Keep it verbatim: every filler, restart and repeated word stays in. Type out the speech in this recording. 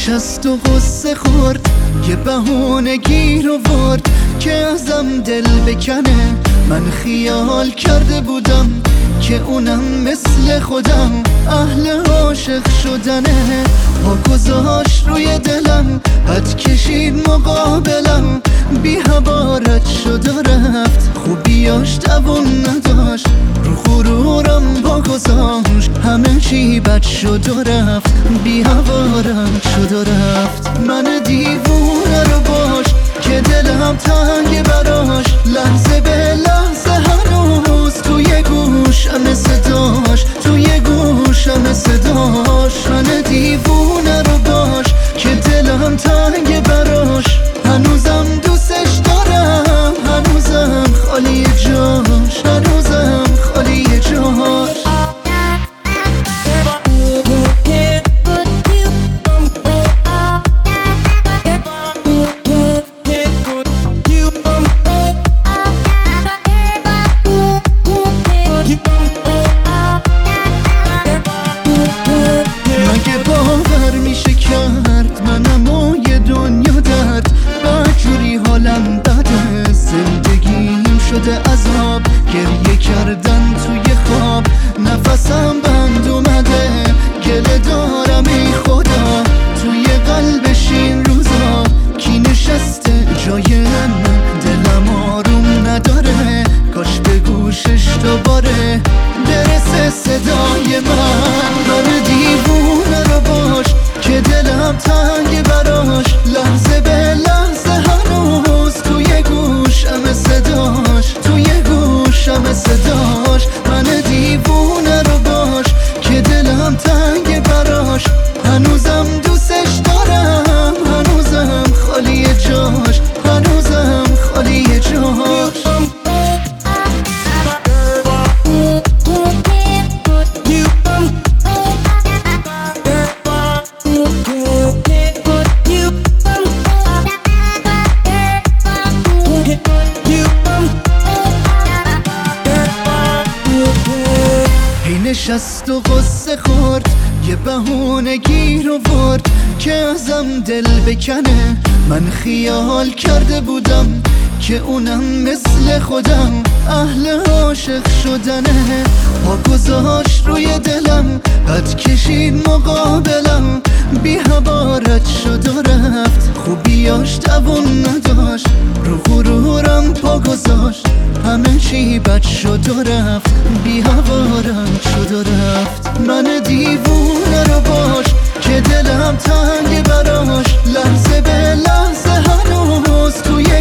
نشست و غصه خورد، یه بهونه گیر آورد که ازم دل بکنه. من خیال کرده بودم که اونم مثل خودم اهل عاشق شدنه. پا گذاشت روی دلم، بد کشید مقابلم، بی هوا رد شد و رفت، خوبیاش دوام نداشت، رو غرورم پا گذاشت، همه چی بد شد و رفت، بی هوا رد شد و رفت. من دیوونه رو باش که دلم تنگ براش، لحظه به لحظه هنوز توی گوشم صداش، توی گوشم صداش. من دیوونه رو باش که دلم تنگ براش، هنوزم دوستش دارم، هنوزم خالی جاش، هنوزم خالی جاش. مگه باور میشه کرد منم و یه دنیا درد، بدجوری حالم بده، زندگیم شده عذاب، گریه کردن توی خواب، نفسم بند اومده، گله دارم ای خدا، توی قلبش این روزا کی نشسته جای من، دلم آروم نداره، کاش به گوشش دوباره برسه صدای من. من دیوونه رو باش که دلم تنگ براش، لحظه به لحظه هنوز توی گوشم صداش، توی گوشم صداش. من دیوونه رو باش که دلم تنگ براش، هنوزم دوستش دارم، هنوزم خالی جاش، هنوزم خالی جاش. نشست و غصه خورد، یه بهونه گیر آورد که ازم دل بکنه. من خیال کرده بودم که اونم مثل خودم اهل عاشق شدنه. پا گذاشت روی دلم، بد کشید مقابلم، بی هوا رد شد و رفت، خوبیاش دوام نداشت، رو غرورم پا گذاشت، همه چی بد شد و رفت، بی هوا رد شد و رفت. من دیوونه رو باش که دلم تنگ براش، لحظه به لحظه هنوز توی